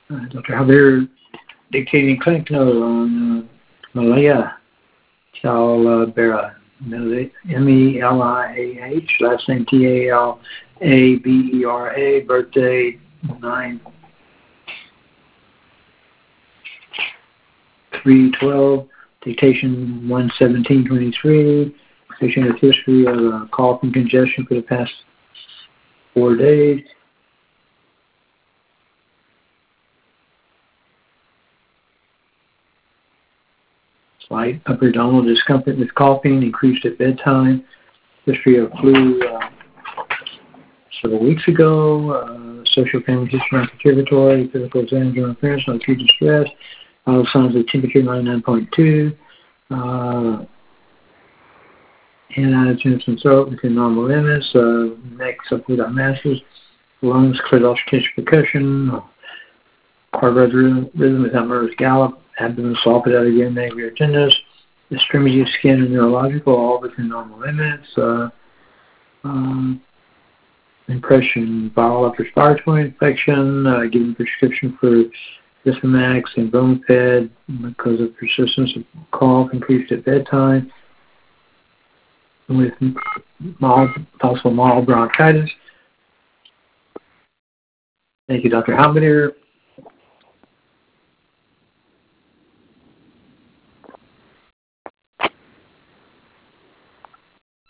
Dr. Javier dictating clinic note on Malaya Talabera, Meliah, last name Talabera, birthday 9/3/12, dictation 1/17/23. Patient has history of cough and congestion for the past 4 days. Slight upper abdominal discomfort with coughing, increased at bedtime. History of flu several weeks ago. Social family history non-contributory. Physical exam, general appearance, no acute distress. Vital signs of temperature 99.2. Hand attitude and throat within normal limits. Neck suffered without masses. Lungs cleared off tissue percussion. Heart rhythm without nervous gallop. Abdomen soft without again negative tenderness. Extremity of skin and neurological, all within normal limits. Impression, viral upper respiratory infection, given prescription for Difamax and Bromoped because of persistence of cough, increased at bedtime, with possible mild bronchitis. Thank you, Dr. Halbadier.